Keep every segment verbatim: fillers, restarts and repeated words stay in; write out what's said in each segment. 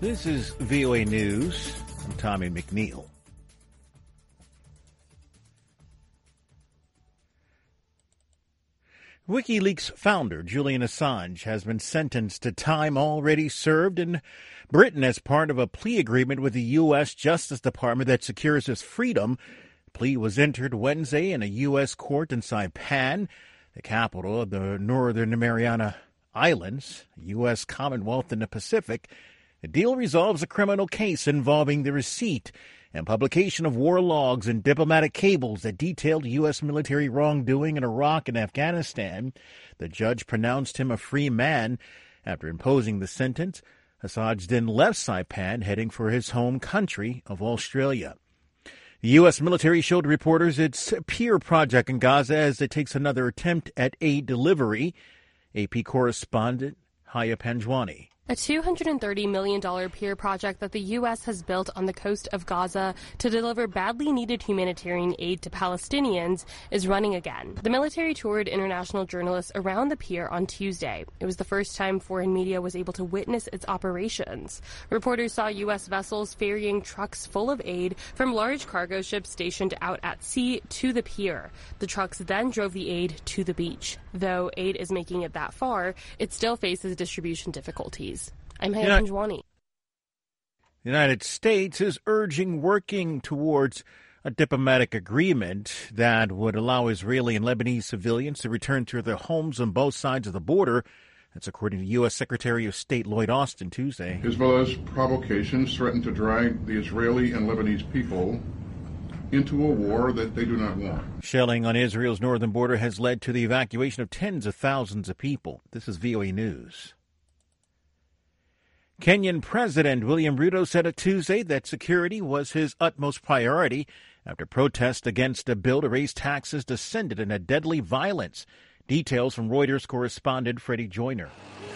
This is V O A News. I'm Tommy McNeil. WikiLeaks founder Julian Assange has been sentenced to time already served in Britain as part of a plea agreement with the U S Justice Department that secures his freedom. The plea was entered Wednesday in a U S court in Saipan, the capital of the Northern Mariana Islands, a U S Commonwealth in the Pacific. The deal resolves a criminal case involving the receipt and publication of war logs and diplomatic cables that detailed U S military wrongdoing in Iraq and Afghanistan. The judge pronounced him a free man. After imposing the sentence, Assange then left Saipan, heading for his home country of Australia. The U S military showed reporters its peer project in Gaza as it takes another attempt at aid delivery. A P correspondent Haya Panjwani. A two hundred thirty million dollars peer project that the U S has built on the coast of Gaza to deliver badly needed humanitarian aid to Palestinians is running again. The military toured international journalists around the pier on Tuesday. It was the first time foreign media was able to witness its operations. Reporters saw U S vessels ferrying trucks full of aid from large cargo ships stationed out at sea to the pier. The trucks then drove the aid to the beach. Though aid is making it that far, it still faces distribution difficulties. I'm Haya Panjwani. The United States is urging working towards a diplomatic agreement that would allow Israeli and Lebanese civilians to return to their homes on both sides of the border. That's according to U S Secretary of State Lloyd Austin Tuesday. Hezbollah's provocations threaten to drag the Israeli and Lebanese people into a war that they do not want. Shelling on Israel's northern border has led to the evacuation of tens of thousands of people. This is V O A News. Kenyan President William Ruto said on Tuesday that security was his utmost priority after protests against a bill to raise taxes descended in a deadly violence. Details from Reuters correspondent Freddie Joyner.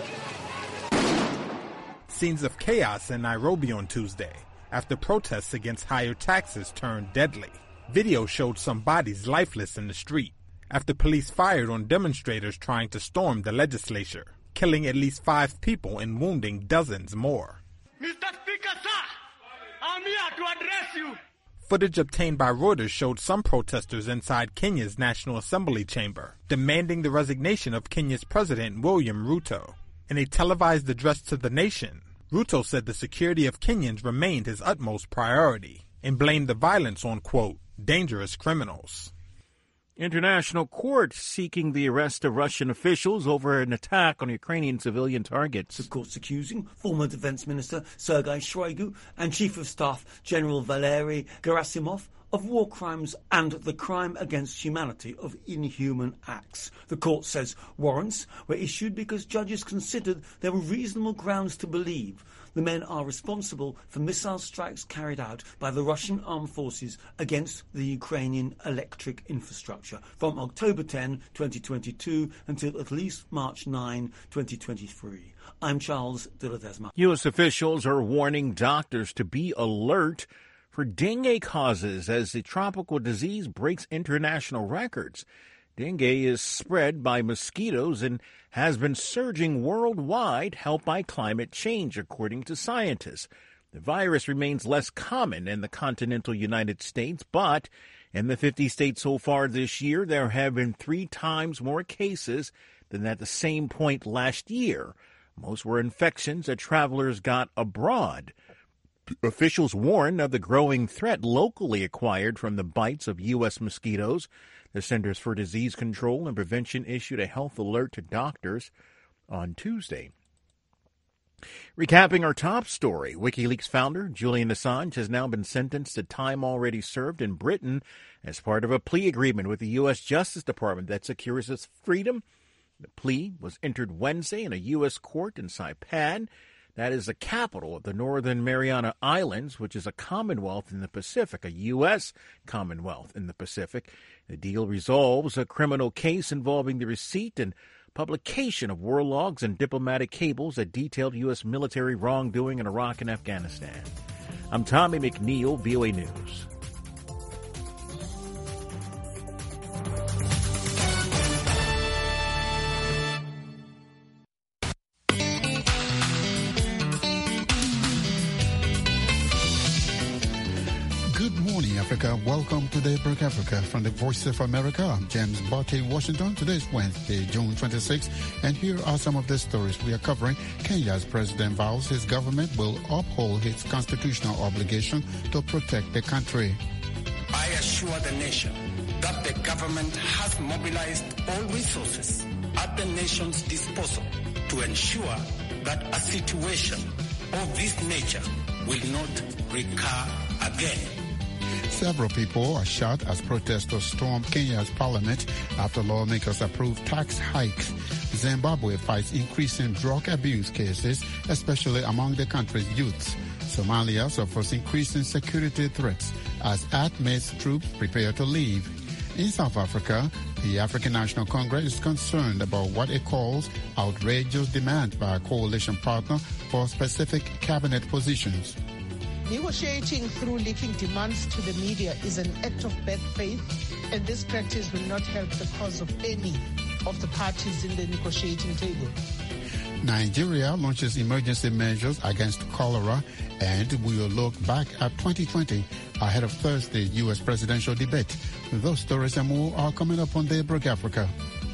Scenes of chaos in Nairobi on Tuesday after protests against higher taxes turned deadly. Video showed some bodies lifeless in the street after police fired on demonstrators trying to storm the legislature, killing at least five people and wounding dozens more. Mister Speaker, sir, I'm here to address you. Footage obtained by Reuters showed some protesters inside Kenya's National Assembly chamber, demanding the resignation of Kenya's President William Ruto. In a televised address to the nation, Ruto said the security of Kenyans remained his utmost priority and blamed the violence on, quote, dangerous criminals. International court seeking the arrest of Russian officials over an attack on Ukrainian civilian targets. The court's accusing former Defense Minister Sergei Shoigu and Chief of Staff General Valery Gerasimov of war crimes and the crime against humanity of inhuman acts. The court says warrants were issued because judges considered there were reasonable grounds to believe the men are responsible for missile strikes carried out by the Russian armed forces against the Ukrainian electric infrastructure from October tenth, twenty twenty-two until at least March ninth, twenty twenty-three. I'm Charles de Ledesma. U S officials are warning doctors to be alert for dengue causes as the tropical disease breaks international records. Dengue is spread by mosquitoes and has been surging worldwide, helped by climate change, according to scientists. The virus remains less common in the continental United States, but in the fifty states so far this year, there have been three times more cases than at the same point last year. Most were infections that travelers got abroad. Officials warn of the growing threat locally acquired from the bites of U S mosquitoes. The Centers for Disease Control and Prevention issued a health alert to doctors on Tuesday. Recapping our top story, WikiLeaks founder Julian Assange has now been sentenced to time already served in Britain as part of a plea agreement with the U S Justice Department that secures his freedom. The plea was entered Wednesday in a U S court in Saipan. That is the capital of the Northern Mariana Islands, which is a commonwealth in the Pacific, a U S commonwealth in the Pacific. The deal resolves a criminal case involving the receipt and publication of war logs and diplomatic cables that detailed U S military wrongdoing in Iraq and Afghanistan. I'm Tommy McNeil, V O A News. Africa. Welcome to Daybreak Africa from the Voice of America. I'm James Botte, Washington. Today is Wednesday, June twenty-sixth, and here are some of the stories we are covering. Kenya's president vows his government will uphold its constitutional obligation to protect the country. I assure the nation that the government has mobilized all resources at the nation's disposal to ensure that a situation of this nature will not recur again. Several people are shot as protesters stormed Kenya's parliament after lawmakers approved tax hikes. Zimbabwe fights increasing drug abuse cases, especially among the country's youths. Somalia suffers increasing security threats as ATMIS troops prepare to leave. In South Africa, the African National Congress is concerned about what it calls outrageous demand by a coalition partner for specific cabinet positions. Negotiating through leaking demands to the media is an act of bad faith, and this practice will not help the cause of any of the parties in the negotiating table. Nigeria launches emergency measures against cholera, and we will look back at twenty twenty ahead of Thursday's U S presidential debate. Those stories and more are coming up on Daybreak Africa.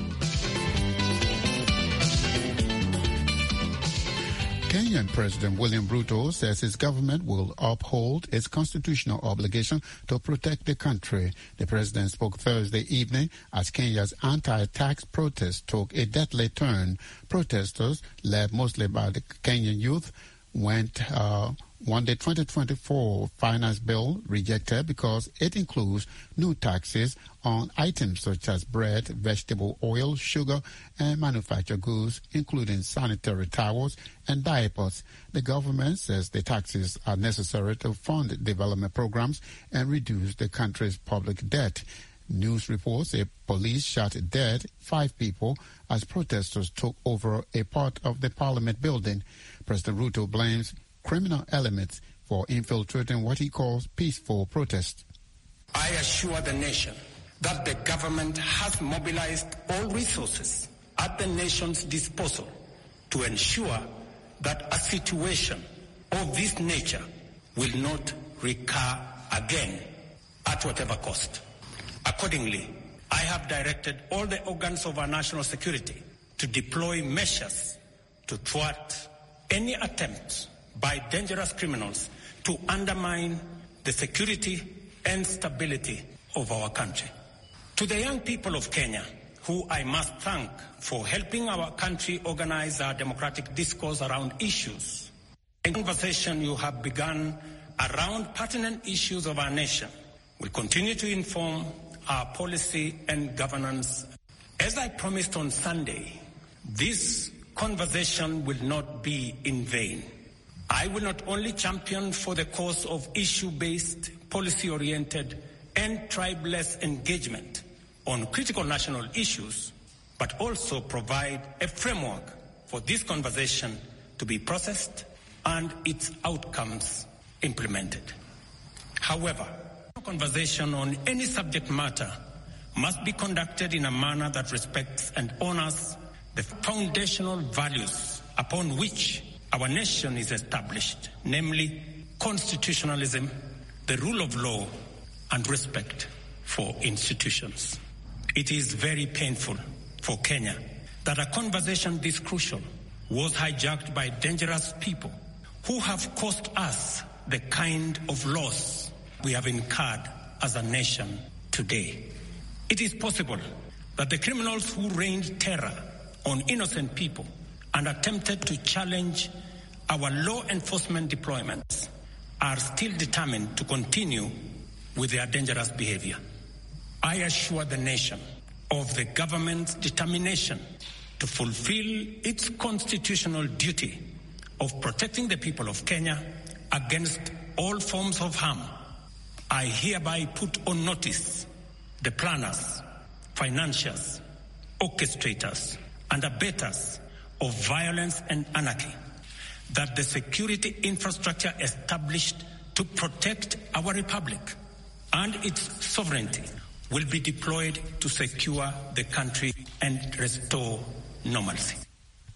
Kenyan President William Ruto says his government will uphold its constitutional obligation to protect the country. The president spoke Thursday evening as Kenya's anti-tax protests took a deadly turn. Protesters, led mostly by the Kenyan youth, went uh, want the twenty twenty-four finance bill rejected because it includes new taxes on items such as bread, vegetable oil, sugar, and manufactured goods, including sanitary towels and diapers. The government says the taxes are necessary to fund development programs and reduce the country's public debt. News reports say police shot dead five people as protesters took over a part of the parliament building. President Ruto blames criminal elements for infiltrating what he calls peaceful protests. I assure the nation that the government has mobilized all resources at the nation's disposal to ensure that a situation of this nature will not recur again at whatever cost. Accordingly, I have directed all the organs of our national security to deploy measures to thwart any attempt by dangerous criminals to undermine the security and stability of our country. To the young people of Kenya, who I must thank for helping our country organize our democratic discourse around issues, a conversation you have begun around pertinent issues of our nation will continue to inform our policy and governance. As I promised on Sunday, this conversation will not be in vain. I will not only champion for the cause of issue-based, policy-oriented, and tribeless engagement on critical national issues, but also provide a framework for this conversation to be processed and its outcomes implemented. However, conversation on any subject matter must be conducted in a manner that respects and honors the foundational values upon which our nation is established, namely constitutionalism, the rule of law, and respect for institutions. It is very painful for Kenya that a conversation this crucial was hijacked by dangerous people who have caused us the kind of loss we have incurred as a nation today. It is possible that the criminals who rained terror on innocent people and attempted to challenge our law enforcement deployments are still determined to continue with their dangerous behavior. I assure the nation of the government's determination to fulfill its constitutional duty of protecting the people of Kenya against all forms of harm. I hereby put on notice the planners, financiers, orchestrators, and abettors of violence and anarchy that the security infrastructure established to protect our republic and its sovereignty will be deployed to secure the country and restore normalcy.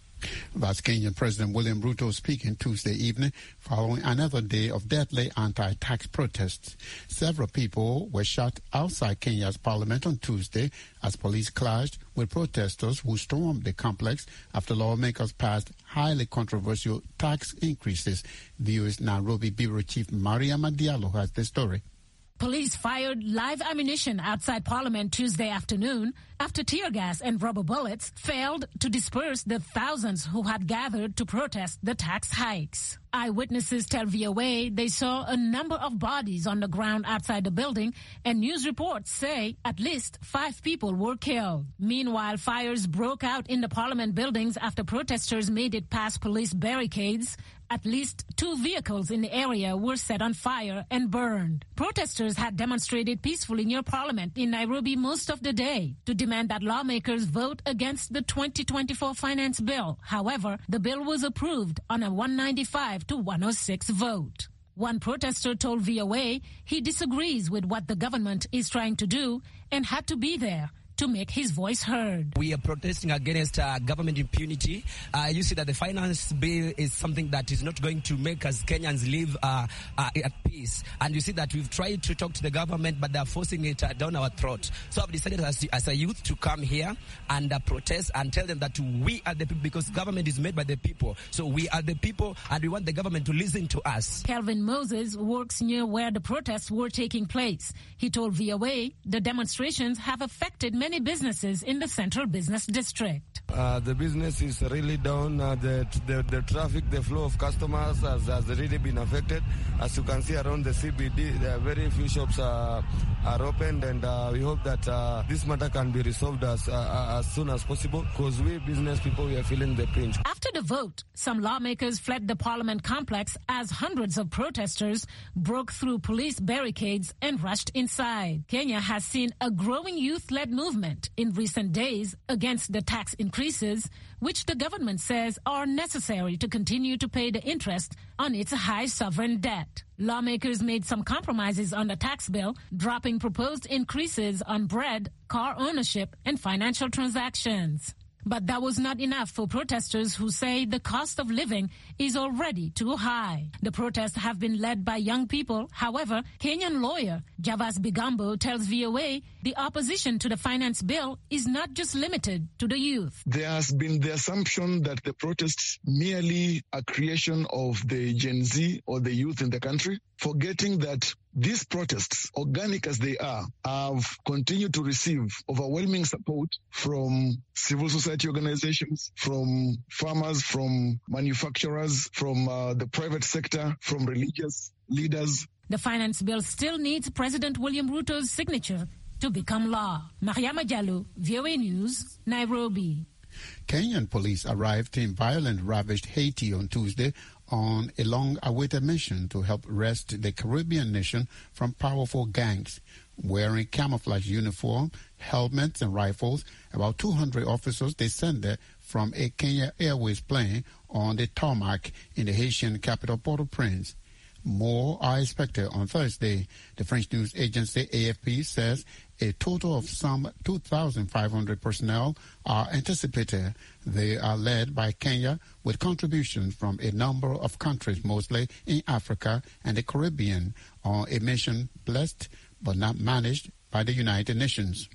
That's Kenyan President William Ruto speaking Tuesday evening following another day of deadly anti-tax protests. Several people were shot outside Kenya's parliament on Tuesday as police clashed with protesters who stormed the complex after lawmakers passed highly controversial tax increases. V O A's Nairobi Bureau Chief Mariam Diallo has the story. Police fired live ammunition outside Parliament Tuesday afternoon after tear gas and rubber bullets failed to disperse the thousands who had gathered to protest the tax hikes. Eyewitnesses tell V O A they saw a number of bodies on the ground outside the building, and news reports say at least five people were killed. Meanwhile, fires broke out in the Parliament buildings after protesters made it past police barricades. At least two vehicles in the area were set on fire and burned. Protesters had demonstrated peacefully near Parliament in Nairobi most of the day to demand that lawmakers vote against the twenty twenty-four finance bill. However, the bill was approved on a one ninety-five to one oh six vote. One protester told V O A he disagrees with what the government is trying to do and had to be there to make his voice heard. We are protesting against uh, government impunity. Uh, you see that the finance bill is something that is not going to make us Kenyans live uh, uh, at peace. And you see that we've tried to talk to the government, but they're forcing it uh, down our throat. So I've decided as, as a youth to come here and uh, protest and tell them that we are the people, because government is made by the people. So we are the people, and we want the government to listen to us. Kelvin Moses works near where the protests were taking place. He told V O A the demonstrations have affected many Many businesses in the Central Business District. Uh, the business is really down. Uh, the, the the traffic, the flow of customers has, has really been affected. As you can see around the C B D, there are very few shops uh, are opened, and uh, we hope that uh, this matter can be resolved as uh, as soon as possible, because we business people, we are feeling the pinch. After the vote, some lawmakers fled the Parliament complex as hundreds of protesters broke through police barricades and rushed inside. Kenya has seen a growing youth-led movement in recent days against the tax increases, which the government says are necessary to continue to pay the interest on its high sovereign debt. Lawmakers made some compromises on the tax bill, dropping proposed increases on bread, car ownership, and financial transactions. But that was not enough for protesters who say the cost of living is already too high. The protests have been led by young people. However, Kenyan lawyer Javas Bigambo tells V O A the opposition to the finance bill is not just limited to the youth. There has been the assumption that the protests merely a creation of the Gen Z or the youth in the country, forgetting that these protests, organic as they are, have continued to receive overwhelming support from civil society organizations, from farmers, from manufacturers, from uh, the private sector, from religious leaders. The finance bill still needs President William Ruto's signature to become law. Mariama Jallo, V O A News, Nairobi. Kenyan police arrived in violent ravaged Haiti on Tuesday on a long-awaited mission to help wrest the Caribbean nation from powerful gangs. Wearing camouflage uniform, helmets and rifles, about two hundred officers descended from a Kenya Airways plane on the tarmac in the Haitian capital Port-au-Prince. More are expected on Thursday. The French news agency A F P says a total of some two thousand five hundred personnel are anticipated. They are led by Kenya with contributions from a number of countries, mostly in Africa and the Caribbean, on a mission blessed but not managed by the United Nations.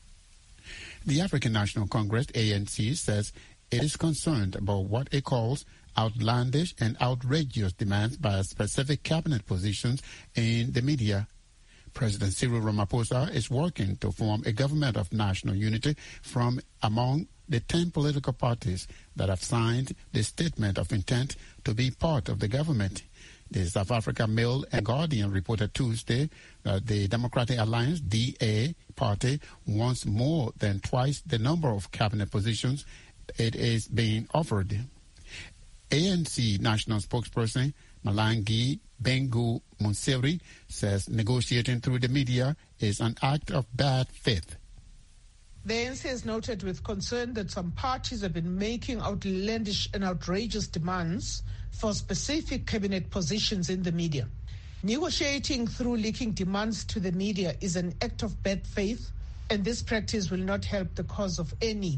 The African National Congress, A N C, says it is concerned about what it calls outlandish and outrageous demands by specific cabinet positions in the media. President Cyril Ramaphosa is working to form a government of national unity from among the ten political parties that have signed the statement of intent to be part of the government. The South Africa Mail and Guardian reported Tuesday that the Democratic Alliance, D A, party wants more than twice the number of cabinet positions it is being offered. A N C national spokesperson Malangi Bengu Monseri says negotiating through the media is an act of bad faith. The A N C has noted with concern that some parties have been making outlandish and outrageous demands for specific cabinet positions in the media. Negotiating through leaking demands to the media is an act of bad faith, and this practice will not help the cause of any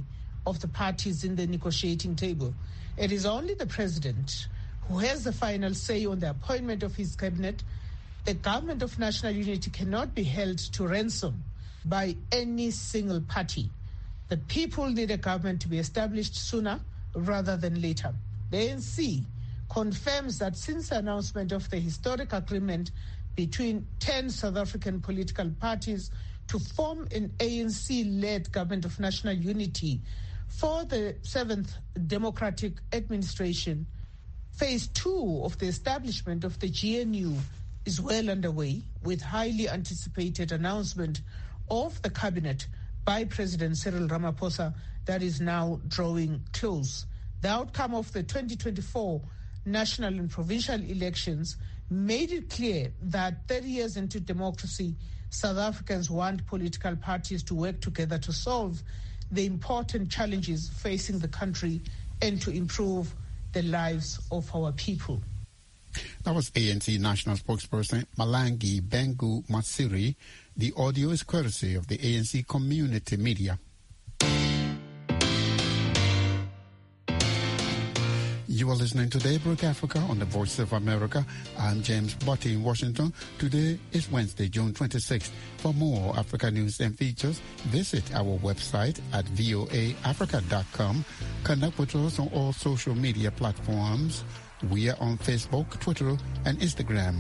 of the parties in the negotiating table. It is only the president who has the final say on the appointment of his cabinet. The government of national unity cannot be held to ransom by any single party. The people need a government to be established sooner rather than later. The A N C confirms that since the announcement of the historic agreement between ten South African political parties to form an A N C-led government of national unity for the seventh Democratic Administration, phase two of the establishment of the G N U is well underway, with highly anticipated announcement of the cabinet by President Cyril Ramaphosa that is now drawing close. The outcome of the twenty twenty-four national and provincial elections made it clear that thirty years into democracy, South Africans want political parties to work together to solve the important challenges facing the country and to improve the lives of our people. That was A N C National Spokesperson Malangi Bengu Masiri. The audio is courtesy of the A N C Community Media. You are listening to Daybreak Africa on the Voice of America. I'm James Botti in Washington. Today is Wednesday, June twenty-sixth. For more Africa news and features, visit our website at voa africa dot com. Connect with us on all social media platforms. We are on Facebook, Twitter, and Instagram.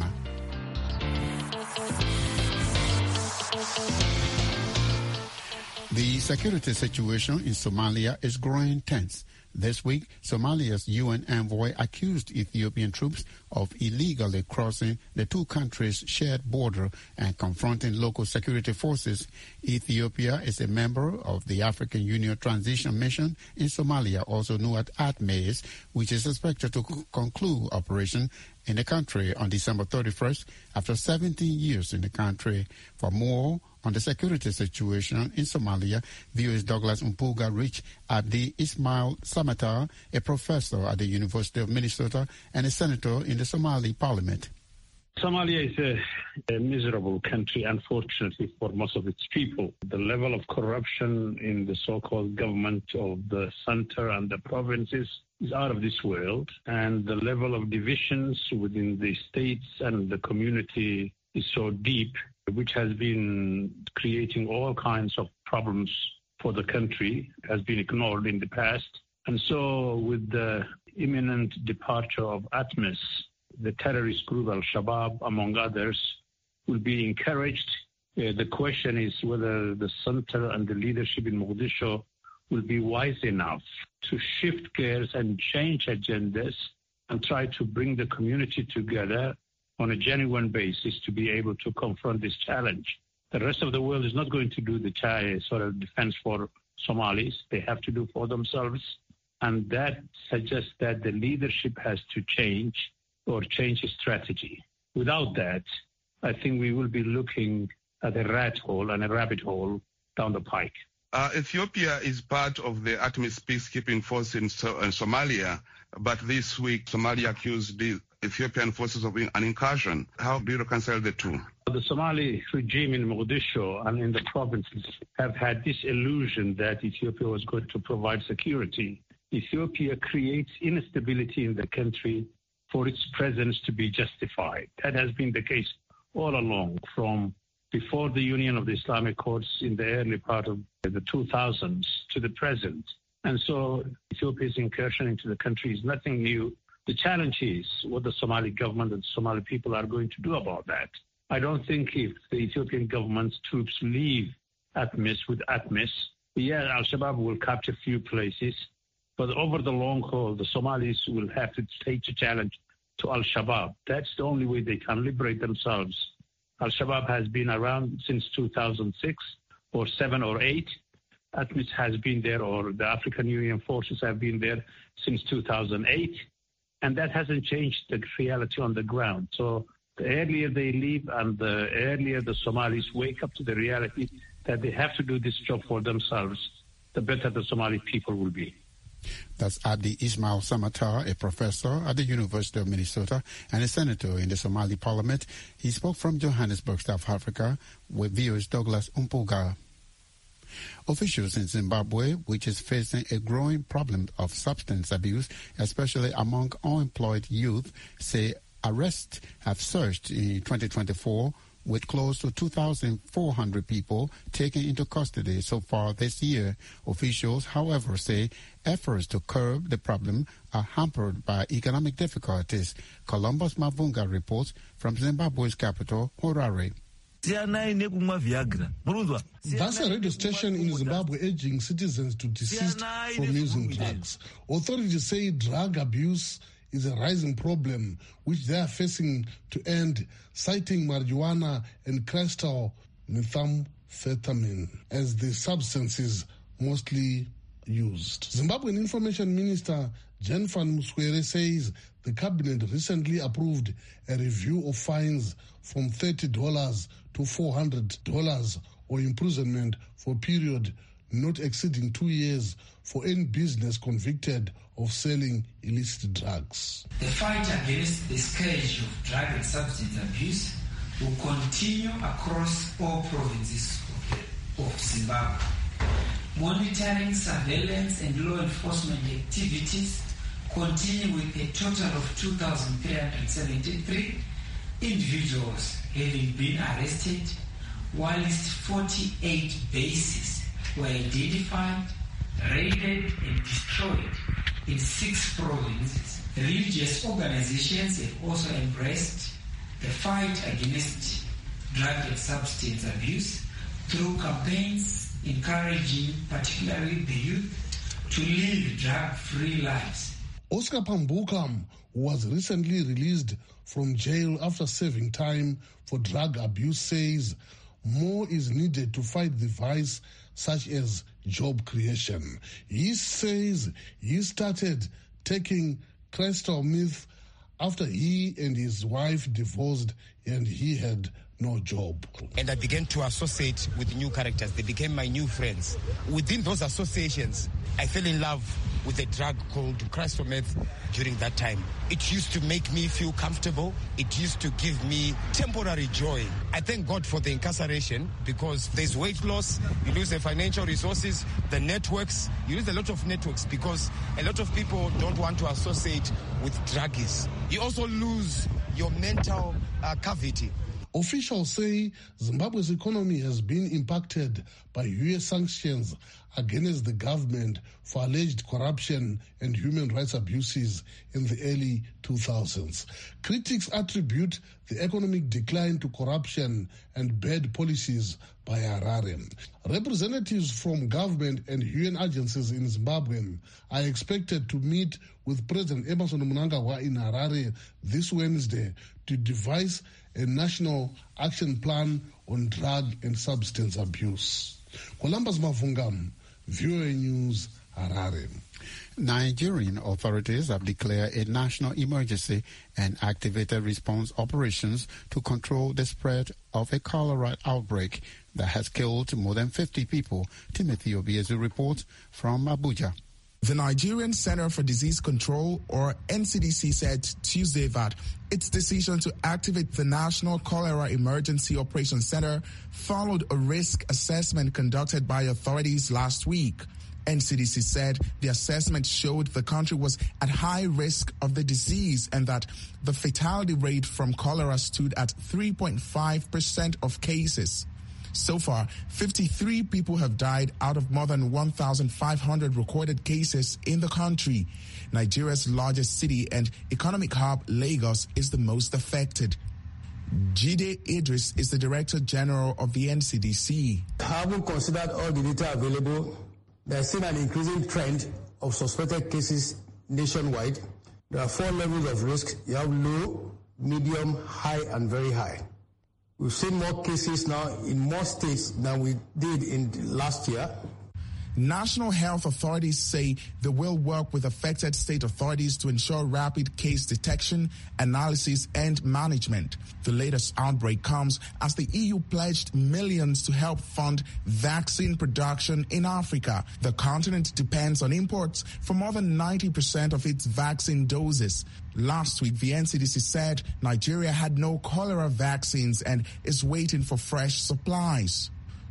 The security situation in Somalia is growing tense. This week, Somalia's U N envoy accused Ethiopian troops of illegally crossing the two countries' shared border and confronting local security forces. Ethiopia is a member of the African Union Transition Mission in Somalia, also known as ATMIS, which is expected to c- conclude operation in the country on December thirty-first after seventeen years in the country. For more on the security situation in Somalia, V O A's Douglas Mpuga reached Abdi Ismail Samatar, a professor at the University of Minnesota and a senator in the Somali parliament. Somalia is a, a miserable country, unfortunately, for most of its people. The level of corruption in the so-called government of the center and the provinces is out of this world, and the level of divisions within the states and the community is so deep, which has been creating all kinds of problems for the country, has been ignored in the past. And so with the imminent departure of ATMIS, the terrorist group Al-Shabaab, among others, will be encouraged. Uh, the question is whether the center and the leadership in Mogadishu will be wise enough to shift gears and change agendas and try to bring the community together on a genuine basis to be able to confront this challenge. The rest of the world is not going to do the ch- sort of defense for Somalis. They have to do for themselves. And that suggests that the leadership has to change or change its strategy. Without that, I think we will be looking at a rat hole and a rabbit hole down the pike. Uh, Ethiopia is part of the ATMIS peacekeeping force in, so- in Somalia, but this week Somalia accused the Ethiopian forces of an incursion. How do you reconcile the two? The Somali regime in Mogadishu and in the provinces have had this illusion that Ethiopia was going to provide security. Ethiopia creates instability in the country for its presence to be justified. That has been the case all along, from before the Union of the Islamic Courts in the early part of the two thousands to the present. And so Ethiopia's incursion into the country is nothing new. The challenge is what the Somali government and the Somali people are going to do about that. I don't think if the Ethiopian government's troops leave ATMIS with ATMIS, yeah, Al-Shabaab will capture a few places, but over the long haul, the Somalis will have to take the challenge to Al-Shabaab. That's the only way they can liberate themselves. Al-Shabaab has been around since two thousand six or seven or eight. ATMIS has been there, or the African Union forces have been there since two thousand eight. And that hasn't changed the reality on the ground. So the earlier they leave and the earlier the Somalis wake up to the reality that they have to do this job for themselves, the better the Somali people will be. That's Abdi Ismail Samatar, a professor at the University of Minnesota and a senator in the Somali parliament. He spoke from Johannesburg, South Africa, with V O A's Douglas Mpuga. Officials in Zimbabwe, which is facing a growing problem of substance abuse, especially among unemployed youth, say arrests have surged in twenty twenty-four, with close to two thousand four hundred people taken into custody so far this year. Officials, however, say efforts to curb the problem are hampered by economic difficulties. Columbus Mavunga reports from Zimbabwe's capital, Harare. That's a radio station in Zimbabwe urging citizens to desist from using drugs. Authorities say drug abuse is a rising problem which they are facing to end, citing marijuana and crystal methamphetamine as the substances mostly used. Zimbabwean Information Minister Jan van Muswere says the cabinet recently approved a review of fines from thirty dollars to four hundred dollars or imprisonment for a period not exceeding two years for any business convicted of selling illicit drugs. The fight against the scourge of drug and substance abuse will continue across all provinces of, of Zimbabwe. Monitoring, surveillance and law enforcement activities continue with a total of two thousand three hundred seventy-three individuals having been arrested, whilst forty-eight bases were identified, raided and destroyed in six provinces. Religious organizations have also embraced the fight against drug and substance abuse through campaigns encouraging particularly the youth to live drug-free lives. Oscar Pambukam was recently released from jail after serving time for drug abuse, says more is needed to fight the vice such as job creation. He says he started taking crystal meth after he and his wife divorced and he had no job. And I began to associate with new characters. They became my new friends. Within those associations, I fell in love with a drug called crystal meth during that time. It used to make me feel comfortable. It used to give me temporary joy. I thank God for the incarceration because there's weight loss, you lose the financial resources, the networks, you lose a lot of networks because a lot of people don't want to associate with druggies. You also lose your mental uh, cavity. Officials say Zimbabwe's economy has been impacted by U S sanctions against the government for alleged corruption and human rights abuses in the early two thousands. Critics attribute the economic decline to corruption and bad policies by Harare. Representatives from government and U N agencies in Zimbabwe are expected to meet with President Emmerson Mnangagwa in Harare this Wednesday to devise a national action plan on drug and substance abuse. Columbus Mavungam, V O A News, Harare. Nigerian authorities have declared a national emergency and activated response operations to control the spread of a cholera outbreak that has killed more than fifty people. Timothy Obiezu reports from Abuja. The Nigerian Center for Disease Control, or N C D C, said Tuesday that its decision to activate the National Cholera Emergency Operations Center followed a risk assessment conducted by authorities last week. N C D C said the assessment showed the country was at high risk of the disease and that the fatality rate from cholera stood at three point five percent of cases. So far, fifty-three people have died out of more than one thousand five hundred recorded cases in the country. Nigeria's largest city and economic hub, Lagos, is the most affected. Jide Idris is the Director General of the N C D C. Having considered all the data available, there is still an increasing trend of suspected cases nationwide. There are four levels of risk. You have low, medium, high, and very high. We've seen more cases now in more states than we did in last year. National health authorities say they will work with affected state authorities to ensure rapid case detection, analysis, and management. The latest outbreak comes as the E U pledged millions to help fund vaccine production in Africa. The continent depends on imports for more than ninety percent of its vaccine doses. Last week, the N C D C said Nigeria had no cholera vaccines and is waiting for fresh supplies.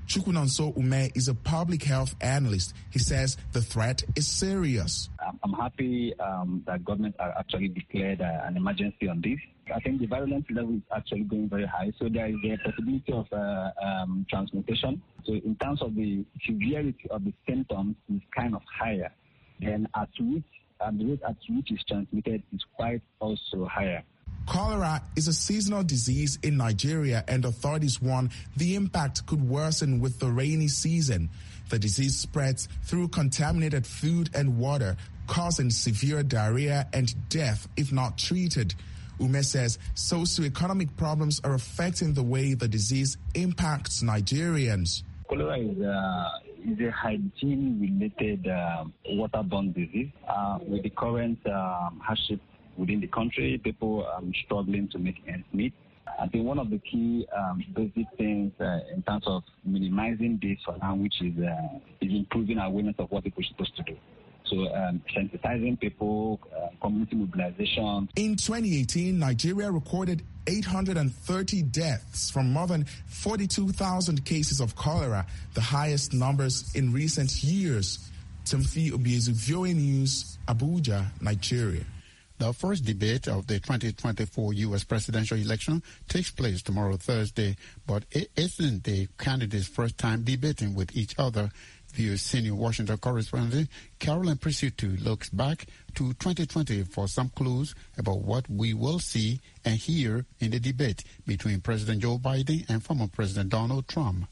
Chukwunonso Ume is a public health analyst. He says the threat is serious. I'm happy um, that government are actually declared uh, an emergency on this. I think the virulence level is actually going very high, so there is a possibility of uh, um, transmutation. So in terms of the severity of the symptoms, is kind of higher. Then at which, um, the rate at which is transmitted is quite also higher. Cholera is a seasonal disease in Nigeria, and authorities warn the impact could worsen with the rainy season. The disease spreads through contaminated food and water, causing severe diarrhea and death if not treated. Ume says socioeconomic problems are affecting the way the disease impacts Nigerians. Cholera is, uh, is a hygiene-related uh, waterborne disease. Uh, with the current um, hardship within the country, people are um, struggling to make ends meet. I think one of the key um, basic things uh, in terms of minimizing this for now, which is, uh, is improving awareness of what people are supposed to do. So um, sensitizing people, uh, community mobilization. In twenty eighteen, Nigeria recorded eight hundred thirty deaths from more than forty-two thousand cases of cholera, the highest numbers in recent years. Timothy Obiezu, V O A News, Abuja, Nigeria. The first debate of the twenty twenty-four U S presidential election takes place tomorrow, Thursday, but it isn't the candidates' first time debating with each other. V O A senior Washington correspondent Carolyn Presutu looks back to twenty twenty for some clues about what we will see and hear in the debate between President Joe Biden and former President Donald Trump.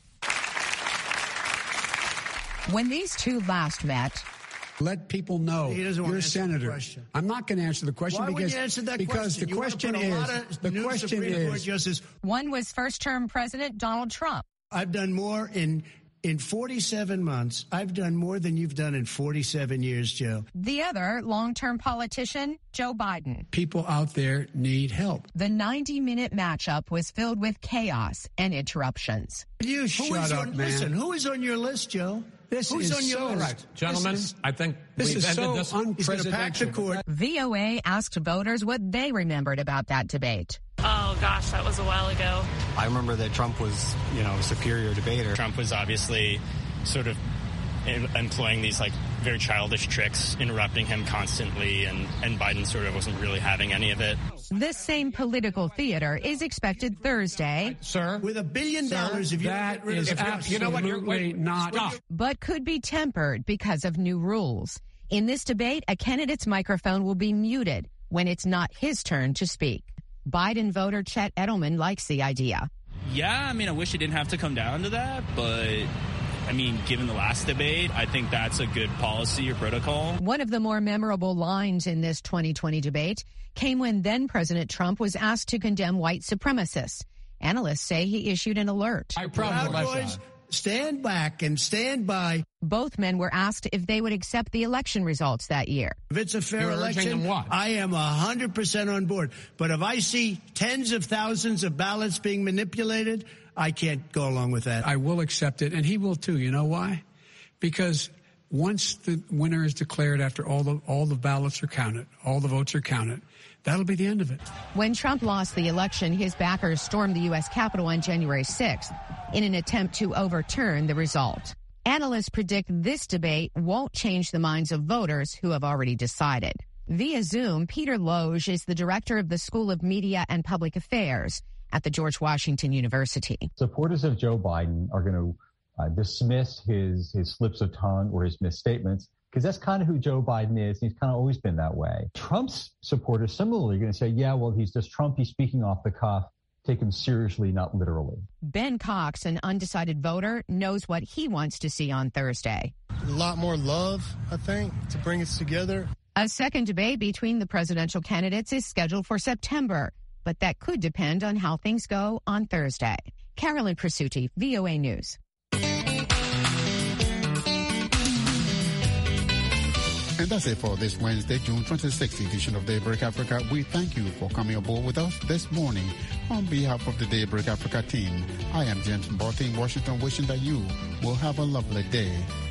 When these two last met, let people know you're a senator. I'm not going to answer the question Why because, you answer that because question? the question is the question is justice. One was first-term President Donald Trump. I've done more in in forty-seven months. I've done more than you've done in forty-seven years, Joe. The other long-term politician, Joe Biden. People out there need help. The ninety-minute matchup was filled with chaos and interruptions. You who shut up, on, man. Listen, who is on your list, Joe? This Who's is on your so, list? right. Gentlemen, this is, I think this we've is ended so this. unprecedented. V O A asked voters what they remembered about that debate. Oh, gosh, that was a while ago. I remember that Trump was, you know, a superior debater. Trump was obviously sort of employing these, like, very childish tricks, interrupting him constantly, and, and Biden sort of wasn't really having any of it. This same political theater is expected Thursday. Sir? With a billion dollars, if you that get rid is of absolutely you know what, you're, wait, not. Stop. But could be tempered because of new rules. In this debate, a candidate's microphone will be muted when it's not his turn to speak. Biden voter Chet Edelman likes the idea. Yeah, I mean, I wish it didn't have to come down to that, but I mean, given the last debate, I think that's a good policy or protocol. One of the more memorable lines in this twenty twenty debate came when then-President Trump was asked to condemn white supremacists. Analysts say he issued an alert. I Proud stand back and stand by. Both men were asked if they would accept the election results that year. If it's a fair You're election, what? I am one hundred percent on board. But if I see tens of thousands of ballots being manipulated, I can't go along with that. I will accept it, and he will too. You know why? Because once the winner is declared, after all the all the ballots are counted, all the votes are counted, that'll be the end of it. When Trump lost the election, his backers stormed the U S Capitol on January sixth in an attempt to overturn the result. Analysts predict this debate won't change the minds of voters who have already decided. Via Zoom, Peter Loge is the director of the School of Media and Public Affairs at the George Washington University. Supporters of Joe Biden are going to uh, dismiss his, his slips of tongue or his misstatements, because that's kind of who Joe Biden is. He's kind of always been that way. Trump's supporters similarly are going to say, yeah, well, he's just Trump. He's speaking off the cuff. Take him seriously, not literally. Ben Cox, an undecided voter, knows what he wants to see on Thursday. A lot more love, I think, to bring us together. A second debate between the presidential candidates is scheduled for September, but that could depend on how things go on Thursday. Carolyn Presutti, V O A News. And that's it for this Wednesday, June twenty-sixth edition of Daybreak Africa. We thank you for coming aboard with us this morning. On behalf of the Daybreak Africa team, I am James Mbote in Washington, wishing that you will have a lovely day.